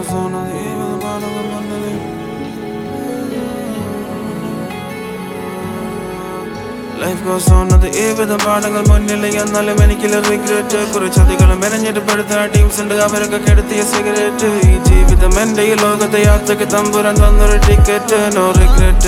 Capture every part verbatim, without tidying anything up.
goes on at the eve of the bottom of Monday. Life goes on at the eve of the bottom of Monday. And all many killer regret. Courage of the color manager to put the teams and the America get a cigarette. Each with the Monday logo, the yacht, the Tambur and the ticket. No regret.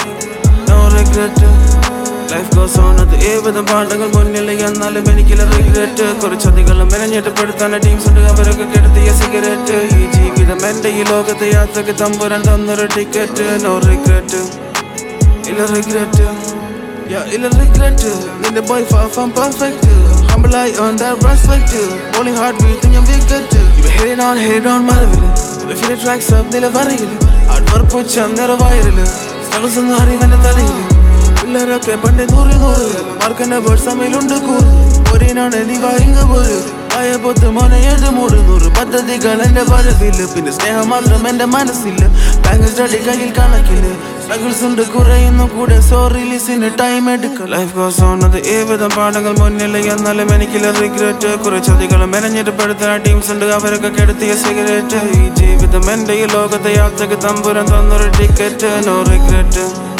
No regret. Life goes on at the eve of the bottom of Monday. And all many killer regret. Courage of the color manager to put the teams and the America get a cigarette. Each with the Monday logo, the yacht, the Tambur and the ticket. No regret. Illa regret. Yeah, illa regret. Need the boy far from perfect. Humble eye on that respect. Bowling hard beat in your wicket. You be heading on, heading on, motherville. You feel the tracks up, nila varigil. Hard work put you never viral. Struggles in the hurry when the thalil. Pillar up, pande duri duri. Mark and a bird, some ilundu cool. Worrying on any buying a bird. I put the money at the mood. But the girl and the body feel up in the stay home and the manasil. Bangers that the guy can't kill. Struggles in the Korea in the good so release in a time medical. Life goes on at the eve of the particle money and the many killer regret. Courage of the girl manager to put the teams and the Africa get a cigarette. Each with the Monday logo, the yacht, the Tambur and the ticket. No regret.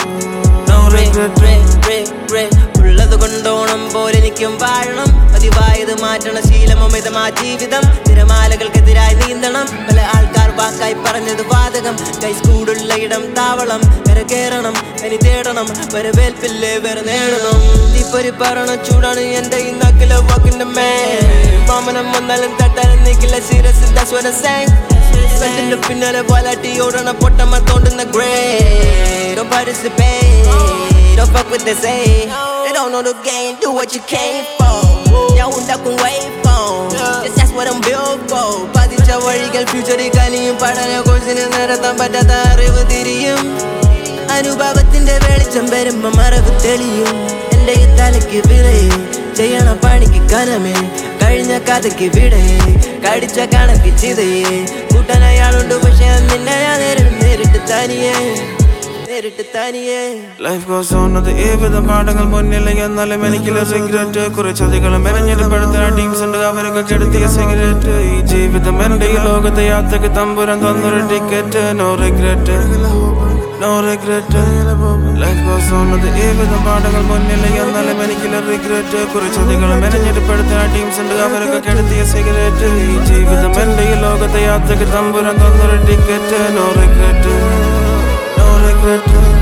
No regret. ഉള്ളത് കൊണ്ടോണം പോലെ എനിക്കും വാഴണം പതിവായത് മാറ്റണ ശീലമമിതമാ ജീവിതം തിരമാലകൾക്കെതിരായി നീന്തണം പല ആൾക്കാർ വാക്കായി പറഞ്ഞത് വാതകം കൈസ്കൂടുള്ള ഇടം താവളം കര കയറണം ഇനി തേടണം വരവേൽപ്പില്ലേ വേറെ നേടണം തീപ്പൊരി പറണ ചൂടാണ് എന്റെ ഈ നക്കിലെ വാക്കിന്റെ മേ വാമനം വന്നാലും തട്ടാനും നീക്കില്ല serious that's what I say പെട്ടിന്റെ പിന്നാലെ വാലാട്ടി ഓടണ പൊട്ടമ്മ തോണ്ടുന്ന great don't participate don't fuck what they say. They don't know the game, do what you came for. Y'all who duck and wait for. Just that's what I'm built for. Positive worrigal future kaliyum padana course-ine narathan pattatha arivu theriyum. Anubhavathinte velicham verumba maravu theliyum. Ende thalakku viraye cheyana panikku kaname kazhinja kathakku vidaye kadicha kanakku chidaye kootanayalundu പക്ഷേ നിന്നെ ഞാൻ നേരിട്ട് തനിയേ Life goes on at the eve of the particle money and all many killer regret. Courage of the color manager to put the teams and the America get a cigarette. Each with the Monday logo, the yacht, the Tambur and the ticket. No regret. No regret. Life goes on at the eve of the particle money and all many killer regret. Courage of the color manager to put the teams and the America get a cigarette. Each with the Monday logo, the yacht, the Tambur and the ticket. No regret. No regret.